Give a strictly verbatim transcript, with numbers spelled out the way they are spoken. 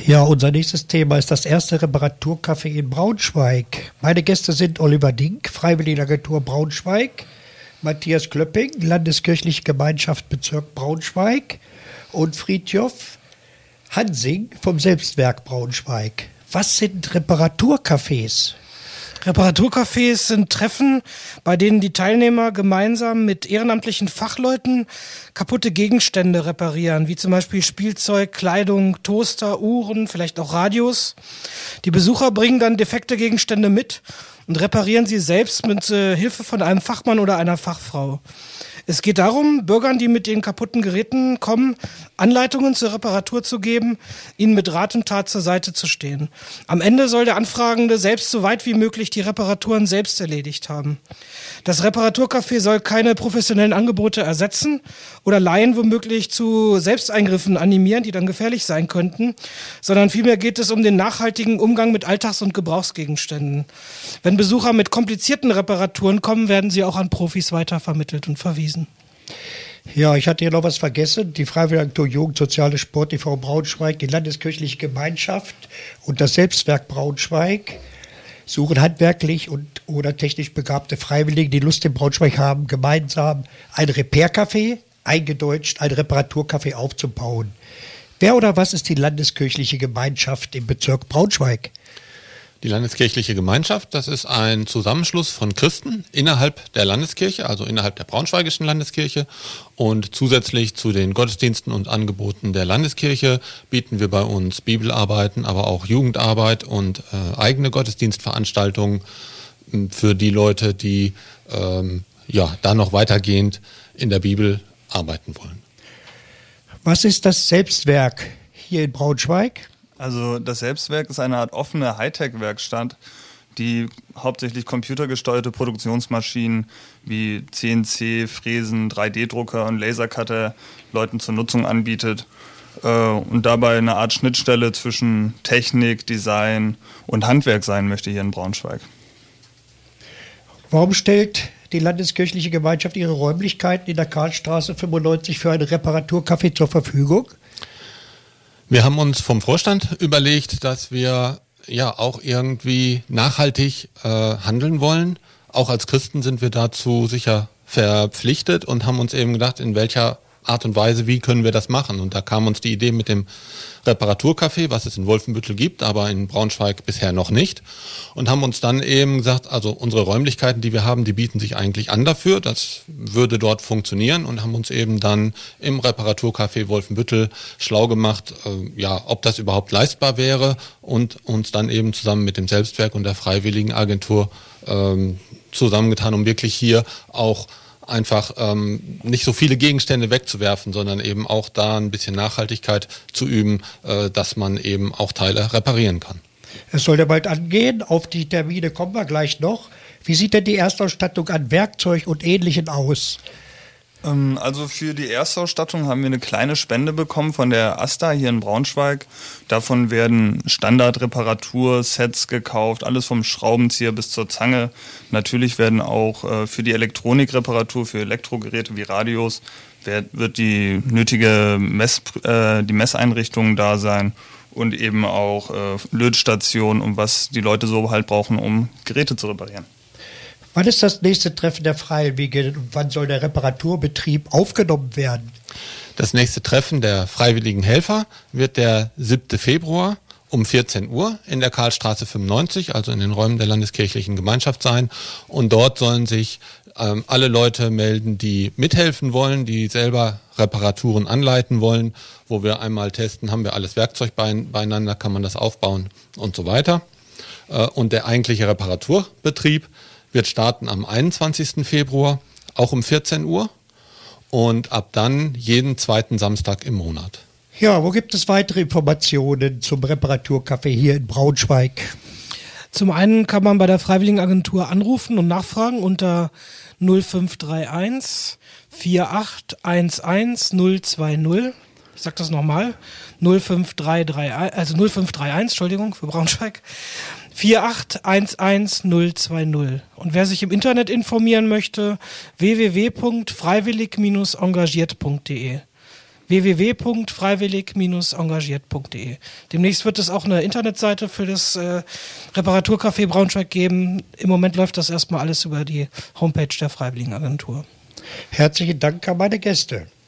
Ja, unser nächstes Thema ist das erste Reparaturcafé in Braunschweig. Meine Gäste sind Oliver Dink, Freiwilligenagentur Braunschweig, Matthias Klöpping, Landeskirchliche Gemeinschaft Bezirk Braunschweig und Fridtjof Hansing vom Selbstwerk Braunschweig. Was sind Reparaturcafés? Reparaturcafés sind Treffen, bei denen die Teilnehmer gemeinsam mit ehrenamtlichen Fachleuten kaputte Gegenstände reparieren, wie zum Beispiel Spielzeug, Kleidung, Toaster, Uhren, vielleicht auch Radios. Die Besucher bringen dann defekte Gegenstände mit und reparieren sie selbst mit äh, Hilfe von einem Fachmann oder einer Fachfrau. Es geht darum, Bürgern, die mit den kaputten Geräten kommen, Anleitungen zur Reparatur zu geben, ihnen mit Rat und Tat zur Seite zu stehen. Am Ende soll der Anfragende selbst so weit wie möglich die Reparaturen selbst erledigt haben. Das Reparaturcafé soll keine professionellen Angebote ersetzen oder Laien womöglich zu Selbsteingriffen animieren, die dann gefährlich sein könnten, sondern vielmehr geht es um den nachhaltigen Umgang mit Alltags- und Gebrauchsgegenständen. Wenn Besucher mit komplizierten Reparaturen kommen, werden sie auch an Profis weitervermittelt und verwiesen. Ja, ich hatte hier noch was vergessen. Die Freiwilligenagentur Jugend, Soziale Sport, T V Braunschweig, die Landeskirchliche Gemeinschaft und das Selbstwerk Braunschweig suchen handwerklich und oder technisch begabte Freiwillige, die Lust in Braunschweig haben, gemeinsam ein Repair-Café, eingedeutscht ein Reparaturcafé aufzubauen. Wer oder was ist die Landeskirchliche Gemeinschaft im Bezirk Braunschweig? Die Landeskirchliche Gemeinschaft, das ist ein Zusammenschluss von Christen innerhalb der Landeskirche, also innerhalb der Braunschweigischen Landeskirche. Und zusätzlich zu den Gottesdiensten und Angeboten der Landeskirche bieten wir bei uns Bibelarbeiten, aber auch Jugendarbeit und äh, eigene Gottesdienstveranstaltungen für die Leute, die ähm, ja, da noch weitergehend in der Bibel arbeiten wollen. Was ist das Selbstwerk hier in Braunschweig? Also das Selbstwerk ist eine Art offene Hightech-Werkstatt, die hauptsächlich computergesteuerte Produktionsmaschinen wie C N C, Fräsen, drei D Drucker und Lasercutter Leuten zur Nutzung anbietet äh, und dabei eine Art Schnittstelle zwischen Technik, Design und Handwerk sein möchte hier in Braunschweig. Warum stellt die Landeskirchliche Gemeinschaft ihre Räumlichkeiten in der Karlstraße fünfundneunzig für ein Reparaturcafé zur Verfügung? Wir haben uns vom Vorstand überlegt, dass wir ja auch irgendwie nachhaltig äh, handeln wollen. Auch als Christen sind wir dazu sicher verpflichtet und haben uns eben gedacht, in welcher Art und Weise, wie können wir das machen? Und da kam uns die Idee mit dem Reparaturcafé, was es in Wolfenbüttel gibt, aber in Braunschweig bisher noch nicht. Und haben uns dann eben gesagt, also unsere Räumlichkeiten, die wir haben, die bieten sich eigentlich an dafür. Das würde dort funktionieren und haben uns eben dann im Reparaturcafé Wolfenbüttel schlau gemacht, äh, ja, ob das überhaupt leistbar wäre und uns dann eben zusammen mit dem Selbstwerk und der Freiwilligenagentur ähm, zusammengetan, um wirklich hier auch einfach ähm, nicht so viele Gegenstände wegzuwerfen, sondern eben auch da ein bisschen Nachhaltigkeit zu üben, äh, dass man eben auch Teile reparieren kann. Es soll ja bald angehen, auf die Termine kommen wir gleich noch. Wie sieht denn die Erstausstattung an Werkzeug und Ähnlichem aus? Also für die Erstausstattung haben wir eine kleine Spende bekommen von der AStA hier in Braunschweig. Davon werden Standardreparatursets gekauft, alles vom Schraubenzieher bis zur Zange. Natürlich werden auch äh, für die Elektronikreparatur, für Elektrogeräte wie Radios, wird, wird die nötige Mess, äh, die Messeinrichtung da sein und eben auch äh, Lötstationen und was die Leute so halt brauchen, um Geräte zu reparieren. Wann ist das nächste Treffen der Freiwilligen und wann soll der Reparaturbetrieb aufgenommen werden? Das nächste Treffen der Freiwilligen Helfer wird der siebten Februar um vierzehn Uhr in der Karlstraße fünfundneunzig, also in den Räumen der Landeskirchlichen Gemeinschaft sein. Und dort sollen sich ähm, alle Leute melden, die mithelfen wollen, die selber Reparaturen anleiten wollen, wo wir einmal testen, haben wir alles Werkzeug beieinander, kann man das aufbauen und so weiter. Äh, und der eigentliche Reparaturbetrieb wird starten am einundzwanzigsten Februar, auch um vierzehn Uhr und ab dann jeden zweiten Samstag im Monat. Ja, wo gibt es weitere Informationen zum Reparaturcafé hier in Braunschweig? Zum einen kann man bei der Freiwilligenagentur anrufen und nachfragen unter null fünf drei eins vier acht eins eins null zwei null. Ich sag das nochmal. null fünf drei drei, also null fünf drei eins, Entschuldigung, für Braunschweig. vier acht eins eins null zwei null. Und wer sich im Internet informieren möchte, w w w punkt freiwillig Bindestrich engagiert punkt d e. w w w w punkt freiwillig Bindestrich engagiert punkt de. Demnächst wird es auch eine Internetseite für das äh, Reparaturcafé Braunschweig geben. Im Moment läuft das erstmal alles über die Homepage der Freiwilligenagentur. Herzlichen Dank an meine Gäste.